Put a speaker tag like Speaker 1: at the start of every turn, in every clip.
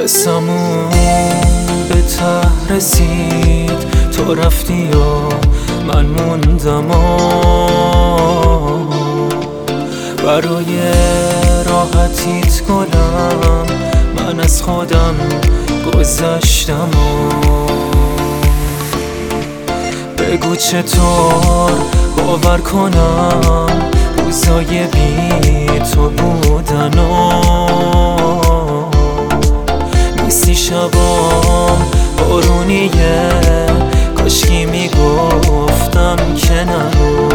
Speaker 1: قسمون به ته رسید، تو رفتی و من موندم برای راحتیت گلم، من از خودم گذشتم بگو چطور باور کنم روزای بی تو بودن نیستی شبام بارونیه، کاشکی میگفتم که نرو.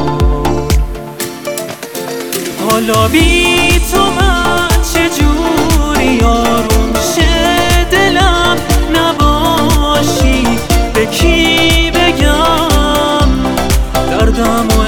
Speaker 1: حالا بی تو من چجوری آروم شه دلم نباشی، به کی بگم دردم و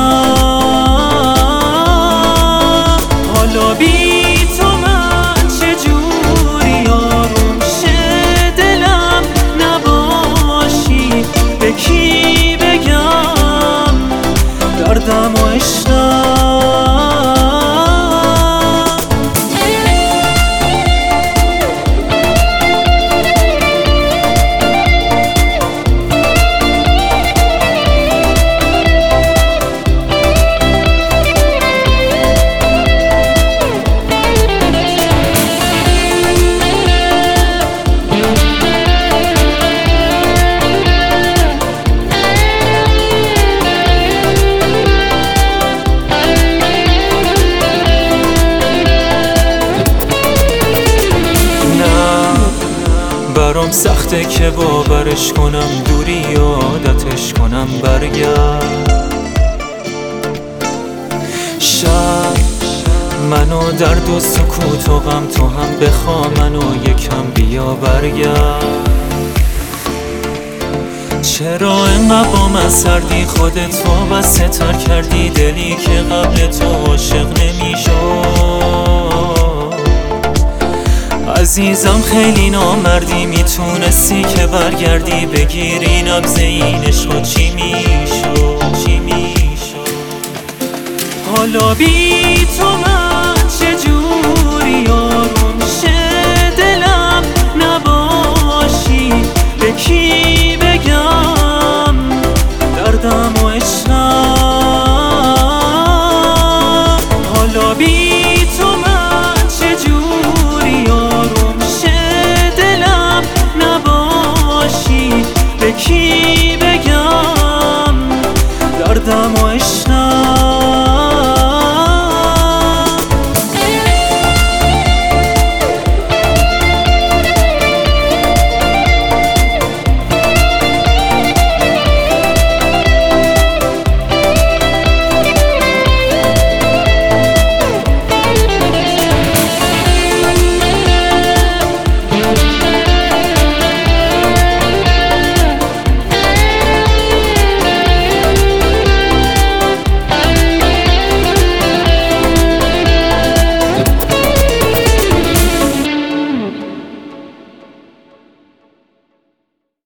Speaker 1: عشقم. حالا بی تو من چجوری آروم شه دلم نباشی، به کی بگم دردم و عشقم. برام سخته که باورش کنم، دوری عادتش کنم برگرد. شب منو درد و سکوت و غم، تو هم بخوا منو یکم بیا برگرد. چرا انقدر با من سردی، خودت وابسته تر کردی دلی که قبل تو عاشق نمیشد. عزیزم خیلی نامردی، میتونستی که برگردی بگیری نبض این عشق. چی میشد حالا بی تو